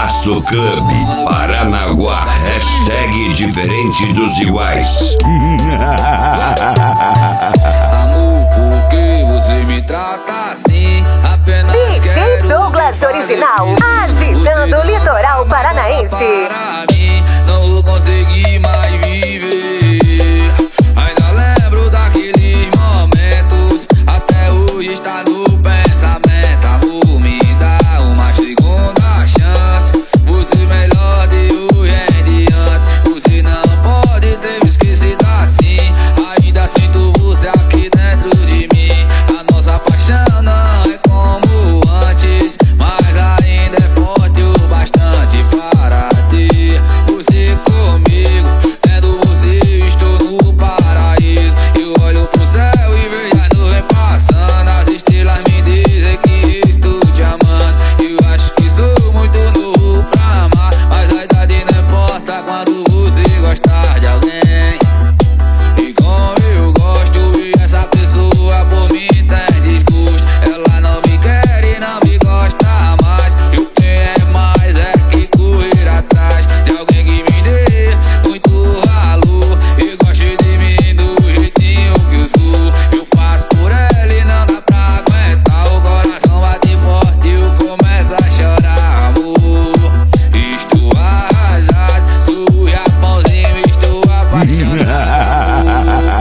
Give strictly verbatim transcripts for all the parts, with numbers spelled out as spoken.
Arrasto Club Paranaguá. Hashtag diferente dos iguais. Amor, por que você me trata assim? Apenas D J quero Douglas te fazer Original, feliz. agitando o litoral Você paranaense. para mim, não vou conseguir mais viver. Ainda lembro daqueles momentos, até hoje está no pensamento. Amor, me dá uma segunda chance. Você melhor de hoje em diante. Você não pode ter me esquecido assim. Ainda sinto você aqui dentro de mim. A nossa paixão não é como antes, mas ainda é forte o bastante para ter você comigo. Tendo você eu estou no paraíso. Eu olho pro céu e vejo a nuvem passando. As estrelas me dizem que estou te amando. Eu acho que sou muito novo pra amar, mas a idade não importa quando você gostar de alguém. E como eu gosto, e essa pessoa por mim tem desgosto. Ela não me quer e não me gosta mais. Eu tenho é mais é que correr atrás de alguém que me dê muito valor e goste de mim do jeitinho que eu sou. Eu passo por ela e não dá pra aguentar. O coração bate forte e eu começo a chorar, amor. Estou arrasado, sou Japãozinho, estou apaixonado.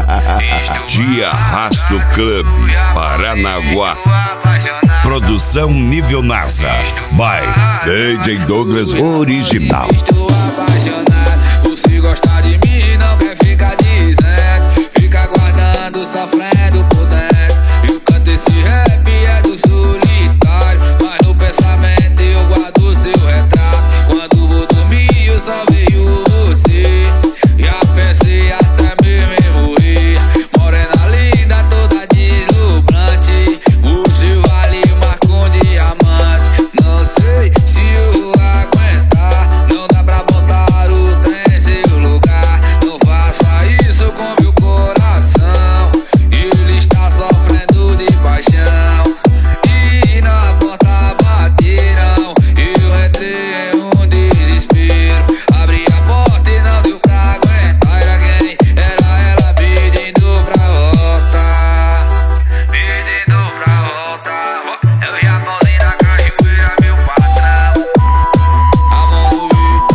De Arrasto Club Paranaguá. Produção nível NASA. By D J Douglas Original. Estou apaixonado. Você gosta de mim, não quer ficar dizendo. Fica guardando, sofrendo por dentro. Eu canto esse rap, é do solitário, mas no pensamento eu guardo seu retrato. Quando vou dormir eu só vejo você. Já pensei até mesmo em morrer. Morena linda, toda deslumbrante. Você vale mais que um diamante. Não sei se eu vou aguentar. Não dá pra botar o trem em seu lugar. Não faça isso com meu coração. Ele está sofrendo de paixão. E na porta bateram. Eu entrei em um desespero. Abri a porta e não deu pra aguentar. Era quem? Era ela pedindo pra voltar. Pedindo pra voltar. É o Japãozinho da cachoeira, meu patrão. A mão no bico.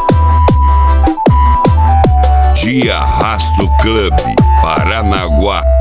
De Arrasto Club Paranaguá.